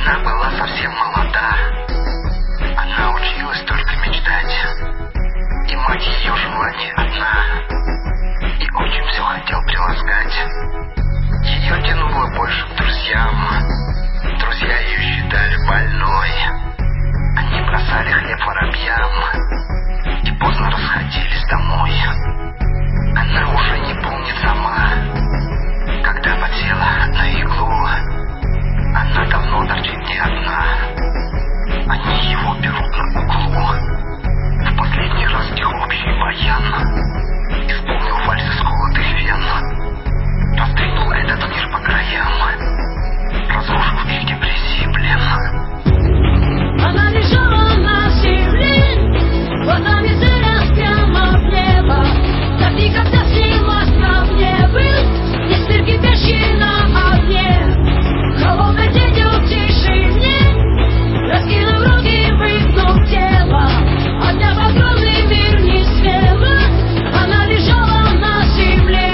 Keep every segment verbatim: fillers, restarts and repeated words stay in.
Она была совсем молода, она училась только мечтать, и мать ее жила не одна, и отчим все хотел приласкать. Ее тянуло больше к друзьям, друзья ее считали больной. Они бросали хлеб воробьям и поздно расходились домой. Она уже не помнит сама, когда подсела на иглу. Она давно торчит не одна, они его берут на углу. В последний раз их общий баян исполнил вальс из колотых вен, раздвинул этот мир по краям, разрушив их депрессии плен. Она лежала на земле, глазами целясь прямо в небо. Так никогда с ней ласков не был, весь мир кипящий на огне. Холодный день в тишине, раскинув руки, выгнув тело. Одна в огромный мир не смела, она лежала на земле.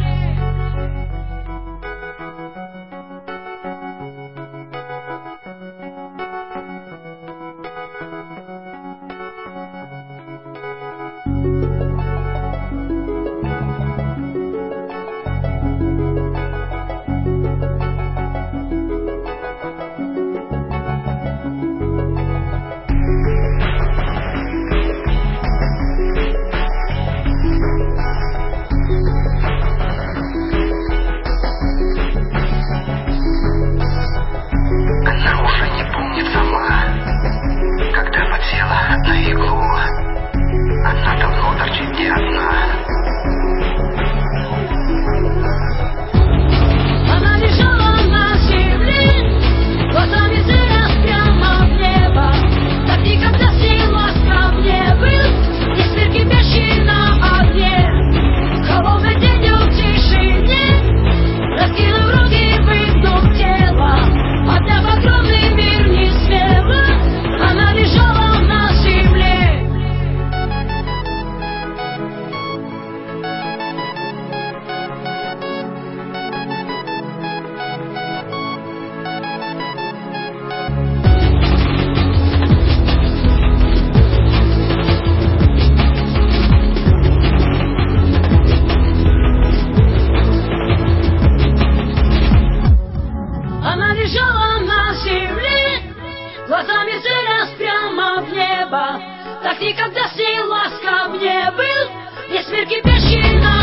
Она уже не помнит сама, когда подсела на иглу. Она давно торчит не одна. Она лежала на земле, глазами целясь прямо в небо. Так никогда с ней ласков не был, весь мир кипящий на огне. Холодный день в тишине, раскинув руки, выгнув тело. Одна в огромный мир не смела, она лежала на земле. Она лежала на земле, глазами целясь прямо в небо. Так никогда с ней ласков не был, весь мир кипящий на